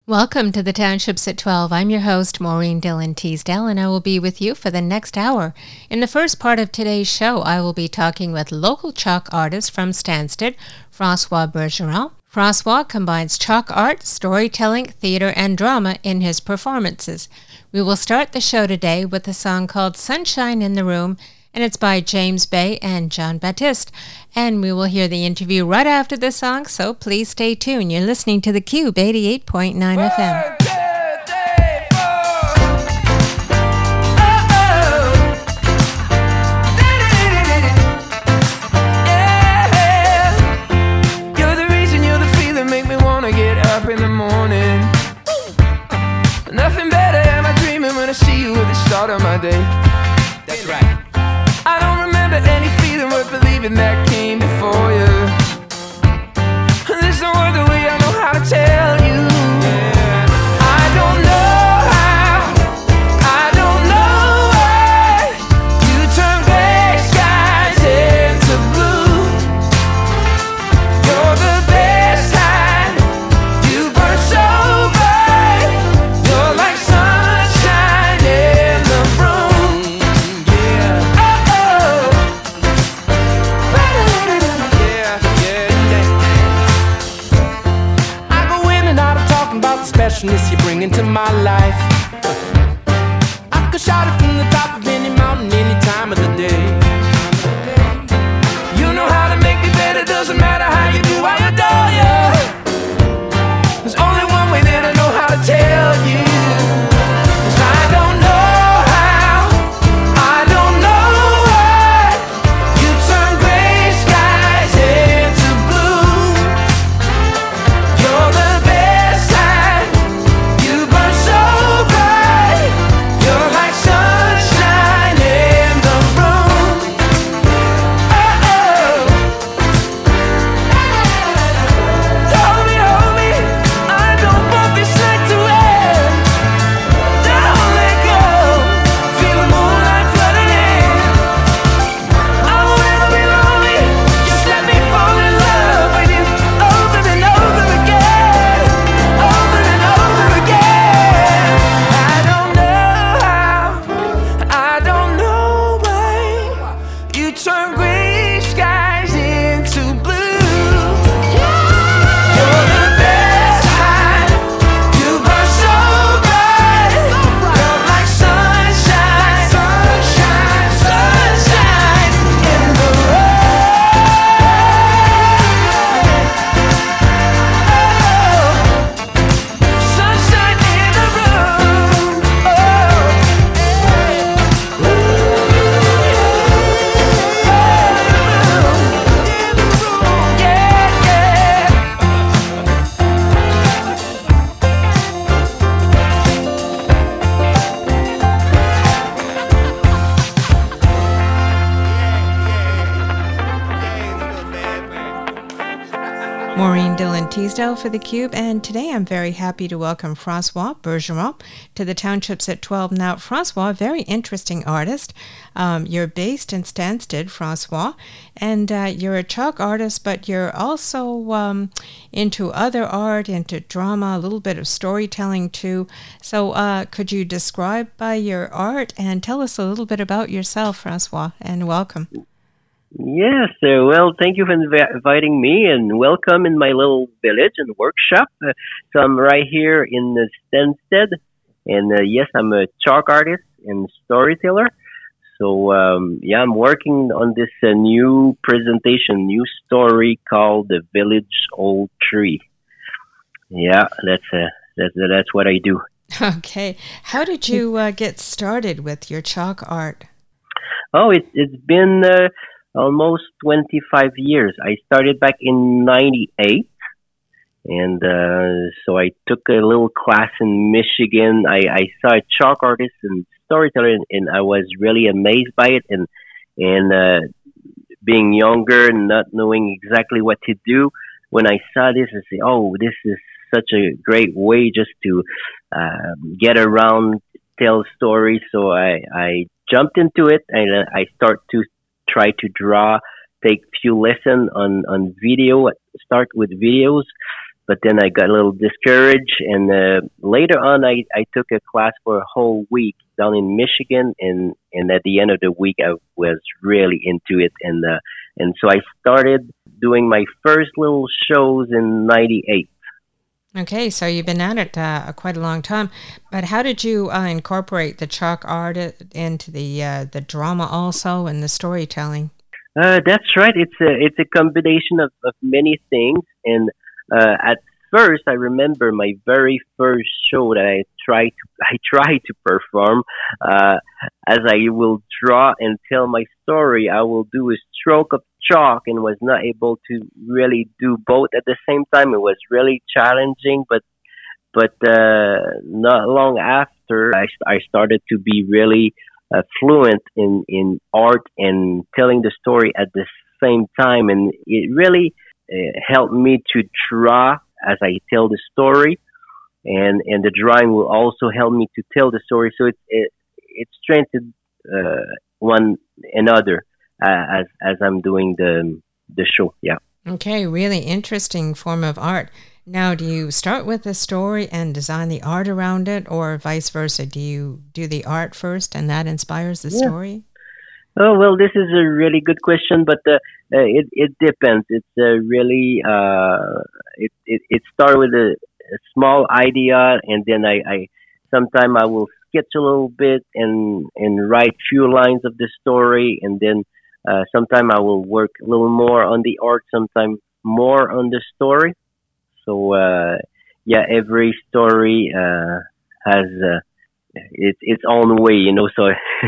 Welcome to the Townships at 12. I'm your host, Maureen Dillon Teasdale, and I will be with you for the next hour. In the first part of today's show, I will be talking with local chalk artist from Stansted, Francois Bergeron. Francois combines chalk art, storytelling, theater, and drama in his performances. We will start the show today with a song called Sunshine in the Room, and it's by James Bay and John Baptiste. And we will hear the interview right after the song, so please stay tuned. You're listening to The Cube 88.9 FM. You're the reason, you're the feeling, make me wanna get up in the morning. Nothing better, am I dreaming when I see you at the start of my day. That's right. I don't remember any feeling worth believing that came before you. There's no other way I know how to tell you. I don't know how, I don't know why you turn gray skies into blue. You're the best kind, you burn so bright. You're like sunshine in the room. Yeah. I go in and out of talking about the specialness you bring into my life. I could shout it from the top of any mountain, any time of the day. You know how to make me better, doesn't matter how you do, I adore you. There's only one way that I know how to tell you. 'Cause I don't know how, I don't know why you turn gray skies into blue. You're the best kind, you burn so bright. You're like sunshine in the room. Oh, hold me, I don't want this night to end. Don't let go, feel the moonlight flooding in. I won't ever be lonely, just let me fall in love with you over and over again, over and over again. I don't know how, I don't know why you turn gray skies into blue. You're the best kind, you burn so bright. You're like sunshine, sunshine, sunshine in the room. Sunshine in the room. Yeah, yeah. Maureen Dillon Teasdale for The Cube, and today I'm very happy to welcome Francois Bergeron to the Townships at 12. Now, Francois, very interesting artist. You're based in Stansted, Francois, and you're a chalk artist, but you're also into other art, into drama, a little bit of storytelling too. So could you describe your art and tell us a little bit about yourself, Francois, and welcome. Yes, well, thank you for inviting me and welcome in my little village and workshop. So I'm right here in the Stansted, and yes, I'm a chalk artist and storyteller. So yeah, I'm working on this new presentation, new story called The Village Old Tree. Yeah, that's what I do. Okay. How did you get started with your chalk art? Oh, it's been almost 25 years. I started back in 98. And so I took a little class in Michigan. I saw a chalk artist and storyteller, and I was really amazed by it. And being younger and not knowing exactly what to do, when I saw this, I said, "Oh, this is such a great way just to get around, tell stories." So I jumped into it, and I start to try to draw, take few lessons on video, start with videos. but then I got a little discouraged, and later on, I took a class for a whole week down in Michigan, and at the end of the week, I was really into it, and so I started doing my first little shows in '98. Okay, so you've been at it quite a long time, but how did you incorporate the chalk art into the drama also and the storytelling? That's right. It's a combination of many things, and at first, I remember my very first show that I tried to perform. Uh, as I will draw and tell my story, I will do a stroke of chalk, and was not able to really do both at the same time. It was really challenging, but not long after, I started to be really fluent in art and telling the story at the same time, and it really helped me to draw as I tell the story, and the drawing will also help me to tell the story. So it strengthened one another as I'm doing the show. Yeah. Okay, really interesting form of art. Now, do you start with the story and design the art around it, or vice versa? Do you do the art first and that inspires the Yeah. story? Oh well, this is a really good question, but it depends. It's really it started with a small idea, and then I sometime I will sketch a little bit and write few lines of the story, and then sometime I will work a little more on the art, sometime more on the story. So yeah, every story has its own way, you know. So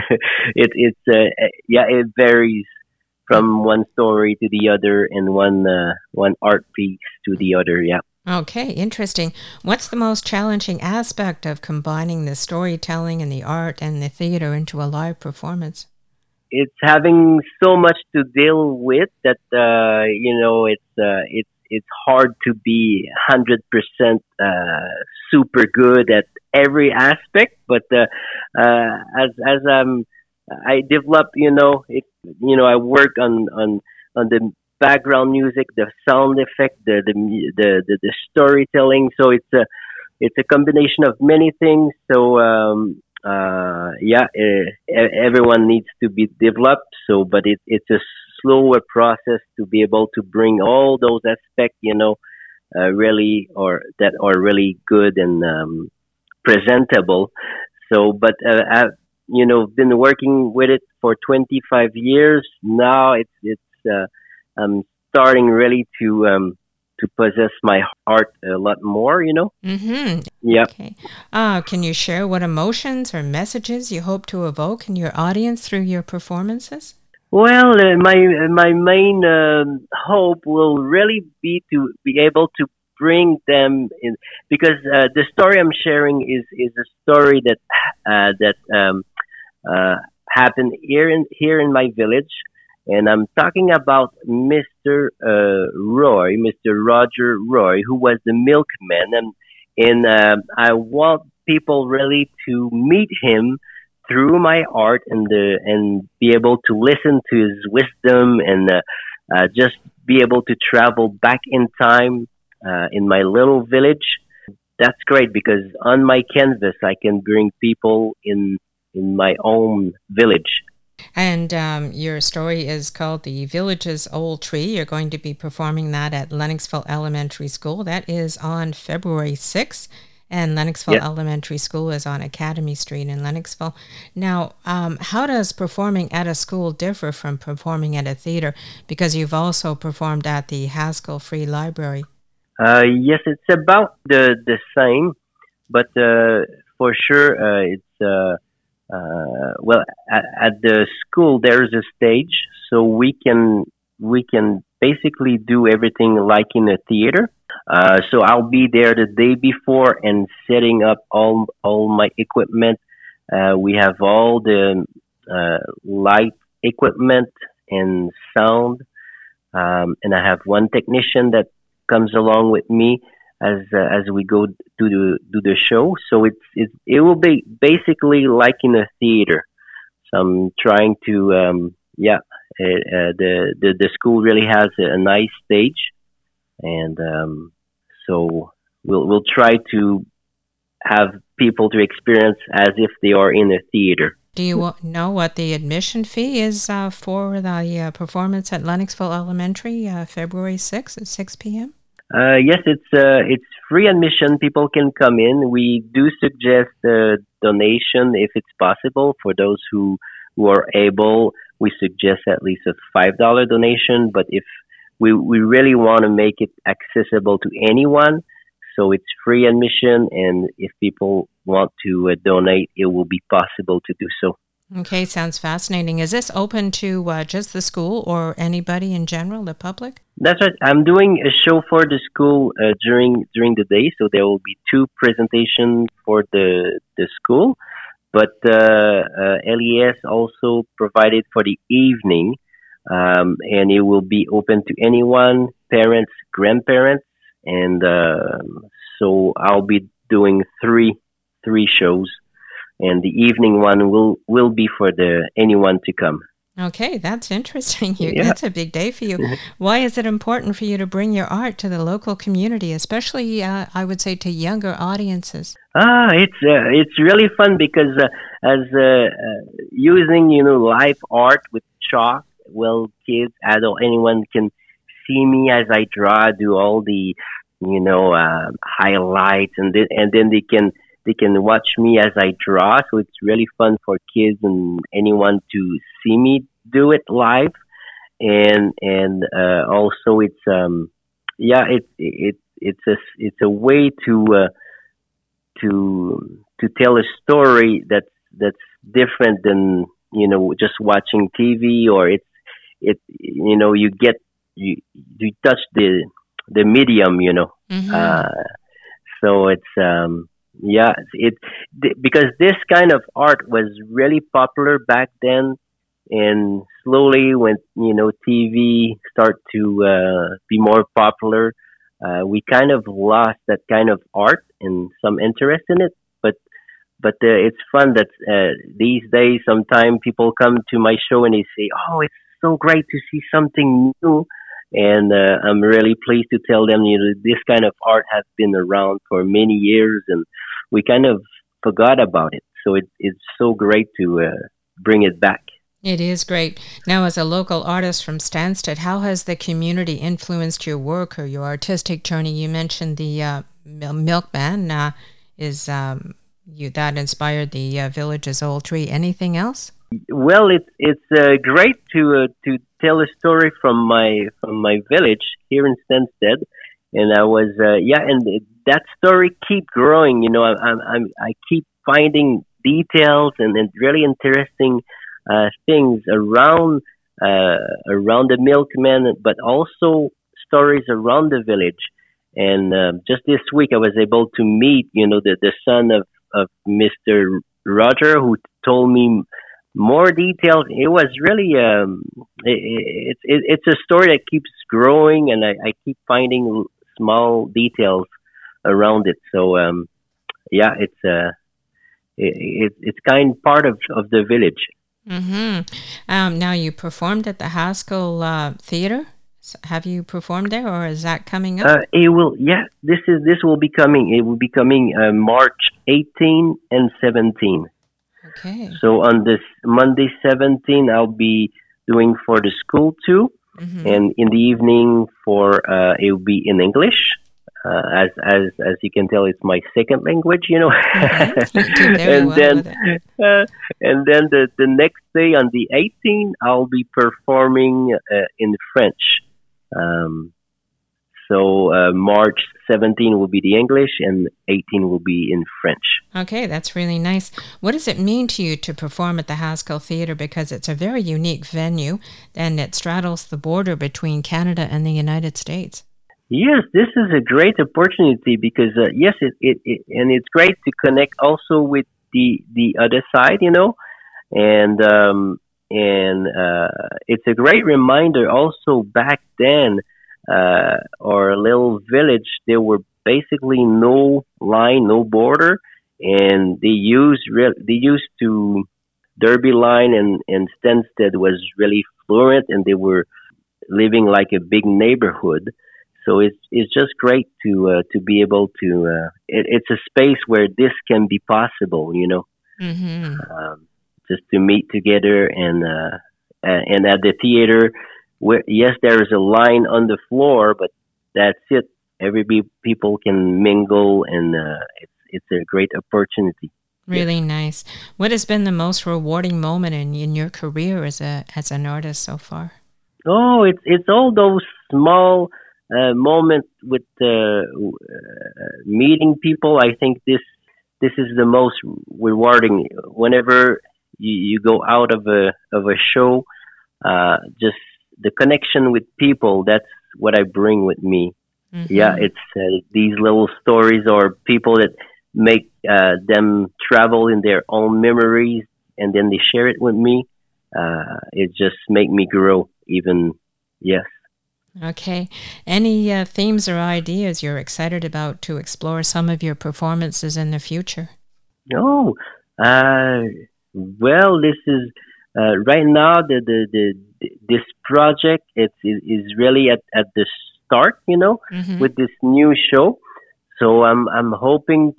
yeah, it varies from one story to the other, and one art piece to the other. Yeah. Okay, interesting. What's the most challenging aspect of combining the storytelling and the art and the theater into a live performance? It's having so much to deal with that you know it's hard to be 100% super good at every aspect. But as I develop, I work on the background music, the sound effect, the storytelling. So it's a combination of many things. So yeah, everyone needs to be developed. So, but it's a slower process to be able to bring all those aspects, really, or that are really good and presentable. So, but been working with it for 25 years now. I'm starting really to possess my heart a lot more. Mm-hmm. Yeah. Okay. Can you share what emotions or messages you hope to evoke in your audience through your performances? Well, my main hope will really be to be able to bring them in, because the story I'm sharing is a story that uh, happened here in my village, and I'm talking about Mr. Roger Roy, who was the milkman, and I want people really to meet him through my art, and be able to listen to his wisdom, and just be able to travel back in time in my little village. That's great, because on my canvas I can bring people in my own village. And your story is called The Village's Old Tree. You're going to be performing that at Lennoxville Elementary School. That is on February 6th. And Lennoxville Yeah. Elementary School is on Academy Street in Lennoxville. Now, how does performing at a school differ from performing at a theater? Because you've also performed at the Haskell Free Library. Yes, it's about the same, but for sure well, at the school there's a stage, so we can basically do everything like in a theater. So I'll be there the day before and setting up all my equipment. We have all the light equipment and sound, and I have one technician that comes along with me as we go to do the show. So it will be basically like in a theater. So I'm trying to yeah. The school really has a nice stage, and So we'll try to have people to experience as if they are in a theater. Do you know what the admission fee is for the performance at Lennoxville Elementary, February 6th at 6 p.m.? Yes, it's free admission. People can come in. We do suggest a donation if it's possible for those who are able. We suggest at least a $5 donation. But if we really want to make it accessible to anyone, so it's free admission. And if people want to donate, it will be possible to do so. Okay, sounds fascinating. Is this open to just the school or anybody in general, the public? That's right. I'm doing a show for the school during the day, so there will be 2 presentations for the school. But LES also provided for the evening, and it will be open to anyone, parents, grandparents, and so I'll be doing three shows. And the evening one will be for anyone to come. Okay, that's interesting. Yeah. That's a big day for you. Why is it important for you to bring your art to the local community, especially, I would say, to younger audiences? It's really fun because as using live art with chalk, well, kids, adult, anyone can see me as I draw, do all the highlights, and then they can watch me as I draw. So it's really fun for kids and anyone to see me do it live. And also it's it's a way to tell a story that's different than just watching TV, or you touch the medium, so it's because this kind of art was really popular back then, and slowly when TV start to be more popular, we kind of lost that kind of art and some interest in it. But it's fun that these days sometimes people come to my show and they say, "Oh, it's so great to see something new." And I'm really pleased to tell them, this kind of art has been around for many years, and we kind of forgot about it. So it's so great to bring it back. It is great. Now, as a local artist from Stansted, how has the community influenced your work or your artistic journey? You mentioned the milkman that inspired the village's old tree. Anything else? Well, it's great to tell a story from my village here in Stansted, and I was and that story keep growing. I keep finding details and really interesting things around the milkman, but also stories around the village. And just this week, I was able to meet the son of Mr. Roger, who told me more details. It was really it's a story that keeps growing, and I keep finding small details around it. So it's kind part of the village. Mm-hmm. Now, you performed at the Haskell Theater. Have you performed there, or is that coming up? It will. Yeah, this will be coming. It will be coming March 18 and 17. Okay. So on this Monday 17, I'll be doing for the school too, and in the evening it will be in English. As you can tell, it's my second language, Mm-hmm. You do very and well then with it. and then the next day on the 18th, I'll be performing in French. So March 17 will be the English, and 18 will be in French. Okay, that's really nice. What does it mean to you to perform at the Haskell Theatre? Because it's a very unique venue, and it straddles the border between Canada and the United States. Yes, this is a great opportunity because yes, it and it's great to connect also with the other side, and it's a great reminder also back then. Our little village, there were basically no line, no border, and they used to Derby line and Stansted was really fluent, and they were living like a big neighborhood. So it's just great to be able to. It's a space where this can be possible, Mm-hmm. just to meet together and at the theater, where yes, there is a line on the floor, but that's it. People can mingle, and it's a great opportunity. Really nice. What has been the most rewarding moment in your career as an artist so far? Oh, it's all those small moments with meeting people. I think this is the most rewarding. Whenever you go out of a show, just the connection with people. That's what I bring with me. Yeah, Mm-hmm. it's these little stories or people that make them travel in their own memories, and then they share it with me. It just make me grow even. Yes. Okay. Any themes or ideas you're excited about to explore some of your performances in the future? Oh, uh, well, this is right now the this project is really at the start, Mm-hmm. with this new show. So I'm hoping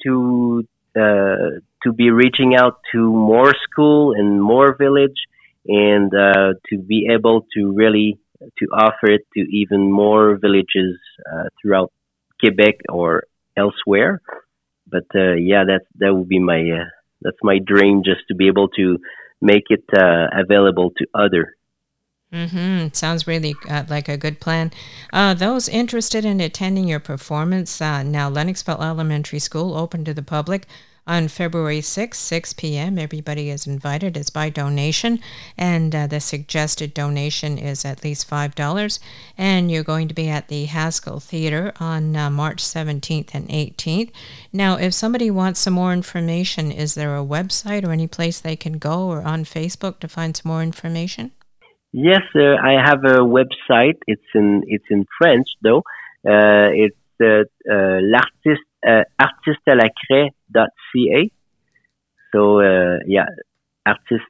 to be reaching out to more school and more village, and to be able to really to offer it to even more villages throughout Quebec or elsewhere. But yeah, that would be my that's my dream, just to be able to make it available to other. Mm-hmm. Sounds really like a good plan. Those interested in attending your performance, now Lennoxville Elementary School open to the public on February 6th, 6 p.m. Everybody is invited. It's by donation, and the suggested donation is at least $5. And you're going to be at the Haskell Theater on March 17th and 18th. Now, if somebody wants some more information, is there a website or any place they can go, or on Facebook to find some more information? Yes, I have a website. It's in French though. It's l'artiste artiste.ca. So yeah, artist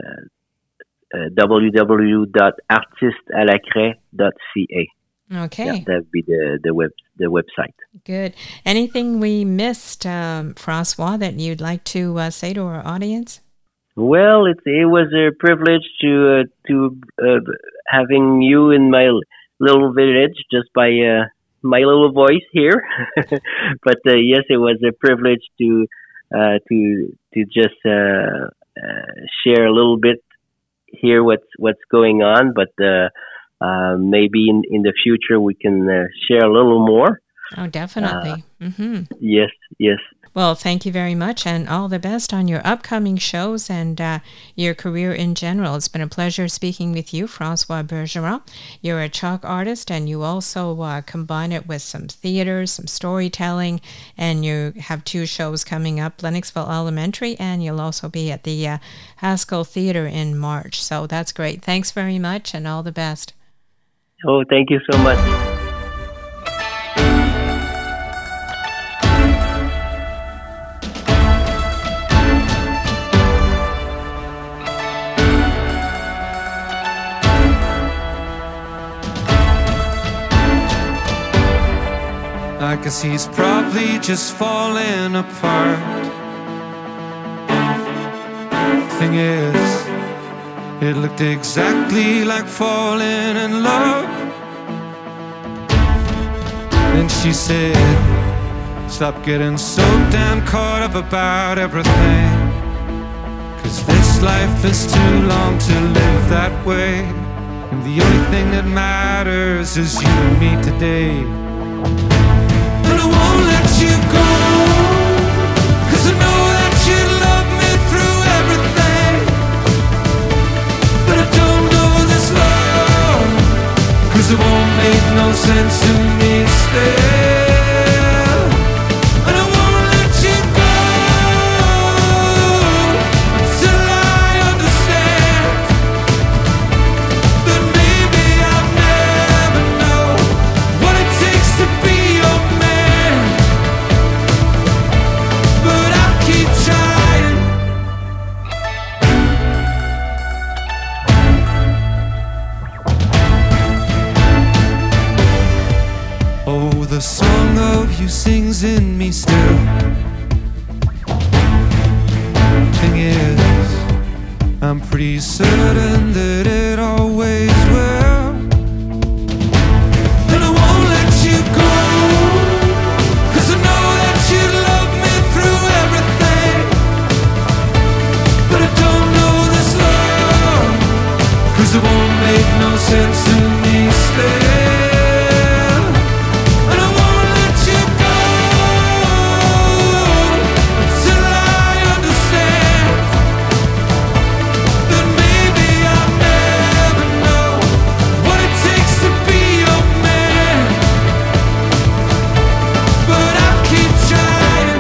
www.artistealacret.ca. Yeah, Okay. that'd be the website. Good. Anything we missed, Francois, that you'd like to say to our audience? Well, it was a privilege to having you in my little village just by my little voice here. But yes, it was a privilege to just share a little bit here what's going on. But maybe in the future we can share a little more. Oh, definitely. Hmm. Yes, yes. Well, thank you very much, and all the best on your upcoming shows and your career in general. It's been a pleasure speaking with you, Francois Bergeron. You're a chalk artist, and you also combine it with some theater, some storytelling, and you have two shows coming up, Lennoxville Elementary, and you'll also be at the Haskell Theater in March. So that's great. Thanks very much, and all the best. Oh, thank you so much. I guess he's probably just falling apart. Thing is, it looked exactly like falling in love. And she said, stop getting so damn caught up about everything, 'cause this life is too long to live that way. And the only thing that matters is you and me today. But I won't let you go, 'cause I know that you love me through everything. But I don't know this love, 'cause it won't make no sense to me still. And I won't let you go until I understand that maybe I'll never know what it takes to be your man. I'm pretty certain that it always will. And I won't let you go, 'cause I know that you love me through everything. But I don't know this love, 'cause it won't make no sense to me still. And I won't let you go until I understand that maybe I'll never know what it takes to be your man. But I'll keep trying.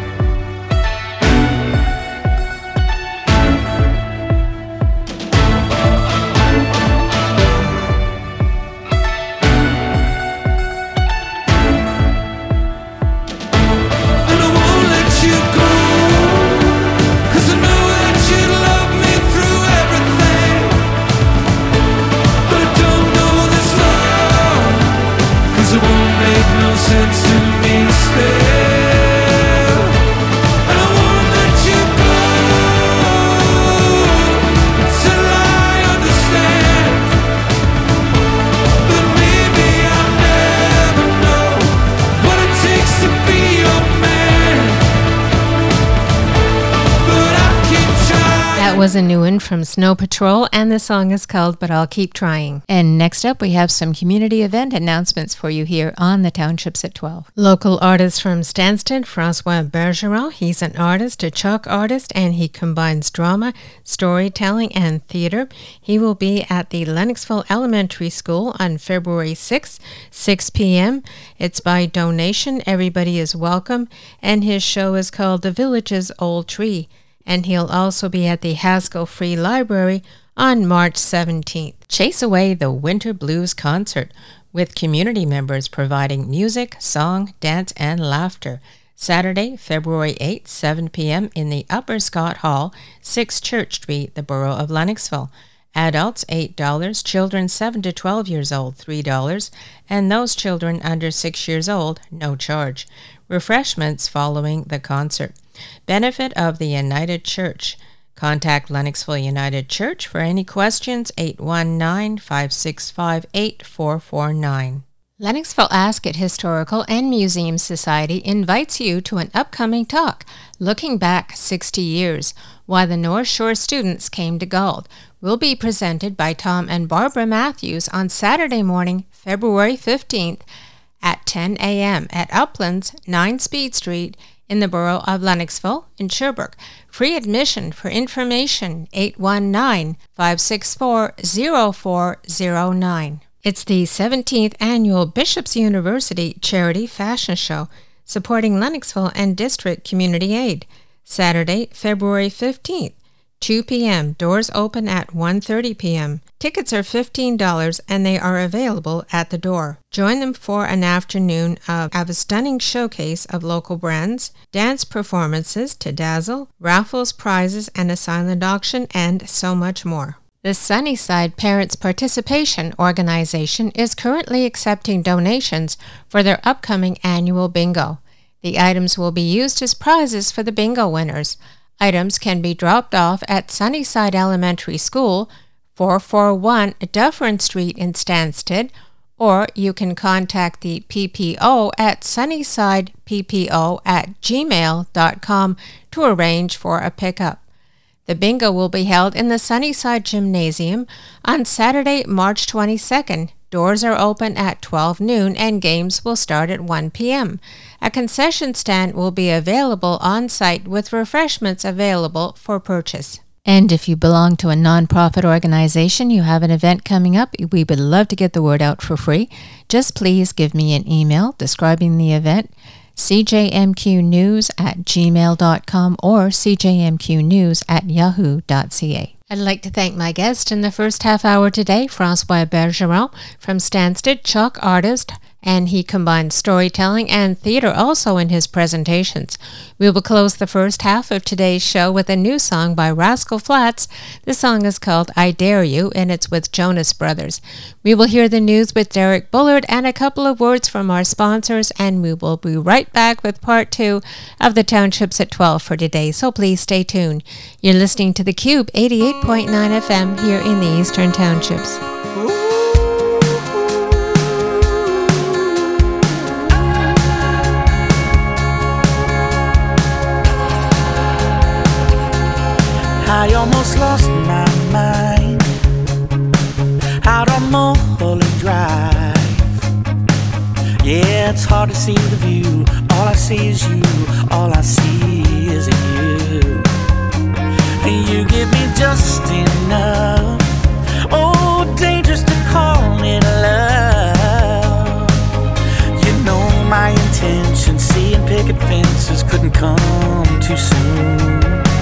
And I won't let you go, 'cause I know that you love me through everything. But I don't know this love, 'cause it won't make no sense to me still. And I won't let you go until I understand that maybe I'll never know what it takes to be your man. But I'll keep trying. That was a new one from Snow Patrol, and the song is called But I'll Keep Trying. And next up, we have some community event announcements for you here on the Townships at 12. Local artist from Stansted, Francois Bergeron. He's an artist, a chalk artist, and he combines drama, storytelling, and theater. He will be at the Lennoxville Elementary School on February 6th, 6 p.m. It's by donation. Everybody is welcome, and his show is called The Village's Old Tree. And he'll also be at the Haskell Free Library on March 17th. Chase Away the Winter Blues Concert, with community members providing music, song, dance, and laughter. Saturday, February 8th, 7 p.m. in the Upper Scott Hall, 6 Church Street, the Borough of Lennoxville. Adults, $8, children 7 to 12 years old, $3, and those children under 6 years old, no charge. Refreshments following the concert. Benefit of the United Church. Contact Lennoxville United Church for any questions, 819-565-8449. Lennoxville Ascot Historical and Museum Society invites you to an upcoming talk, Looking Back 60 Years, Why the North Shore Students Came to Galt, will be presented by Tom and Barbara Matthews on Saturday morning, February 15th at 10 a.m. at Uplands, 9 Speed Street, in the Borough of Lennoxville in Sherbrooke. Free admission. For information, 819-564-0409. It's the 17th Annual Bishop's University Charity Fashion Show, supporting Lennoxville and District Community Aid. Saturday, February 15th, 2 p.m. Doors open at 1:30 p.m. Tickets are $15 and they are available at the door. Join them for an afternoon of a stunning showcase of local brands, dance performances to dazzle, raffles, prizes, and a silent auction, and so much more. The Sunnyside Parents Participation Organization is currently accepting donations for their upcoming annual bingo. The items will be used as prizes for the bingo winners. Items can be dropped off at Sunnyside Elementary School, 441 Dufferin Street in Stansted, or you can contact the PPO at sunnysideppo@gmail.com to arrange for a pickup. The bingo will be held in the Sunnyside Gymnasium on Saturday, March 22nd. Doors are open at 12 noon and games will start at 1 p.m. A concession stand will be available on site with refreshments available for purchase. And if you belong to a nonprofit organization, you have an event coming up, we would love to get the word out for free. Just please give me an email describing the event, cjmqnews@gmail.com or cjmqnews@yahoo.ca. I'd like to thank my guest in the first half hour today, Francois Bergeron from Stansted, chalk artist and he combined storytelling and theater also in his presentations. We will close the first half of today's show with a new song by Rascal Flatts. The song is called I Dare You, and it's with Jonas Brothers. We will hear the news with Derek Bullard and a couple of words from our sponsors, and we will be right back with part 2 of the Townships at 12 for today, so please stay tuned. You're listening to theCUBE 88.9 FM here in the Eastern Townships. I almost lost my mind out on Mulholland Drive. Yeah, it's hard to see the view. All I see is you. All I see is you. And you give me just enough. Oh, dangerous to call it love. You know my intention. Seeing picket fences couldn't come too soon.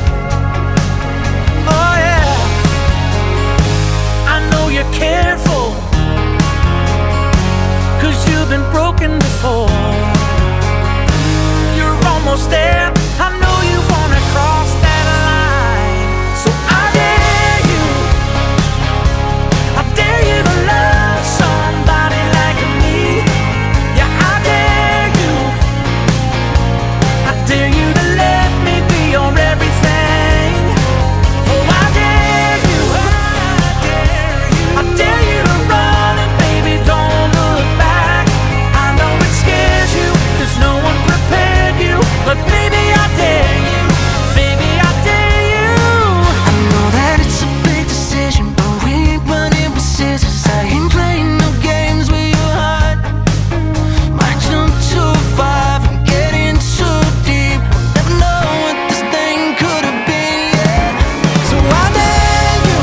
You're careful, 'cause you've been broken before. You're almost there. I know you wanna cross that line. So I dare you. I dare you to love somebody like me. Yeah, I dare you. I dare you to let me be your everything. Oh, I dare you. I dare you to run and baby don't look back. I know it scares you, 'cause no one prepared you. But baby I dare you, baby I dare you. I know that it's a big decision, but we ain't running with scissors. I ain't playing no games with your heart. Might jump too far and get in too deep. Never know what this thing could have been, yeah. So I dare you.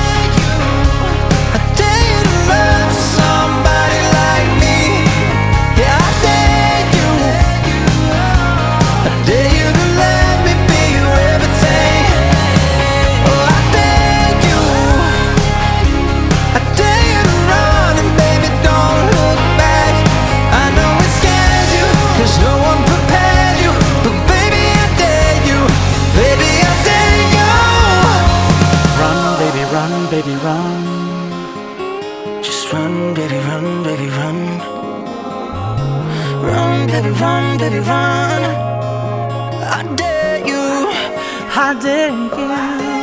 I dare you to love somebody like me. Yeah, I dare you. I dare you to let me be your everything. Oh, I dare you. I dare you to run and baby don't look back. I know it scares you, 'cause no one prepared you. But baby I dare you. Baby I dare you. Run baby run, baby run. Just run, baby, run, baby, run. Run, baby, run, baby, run. I dare you. I dare you.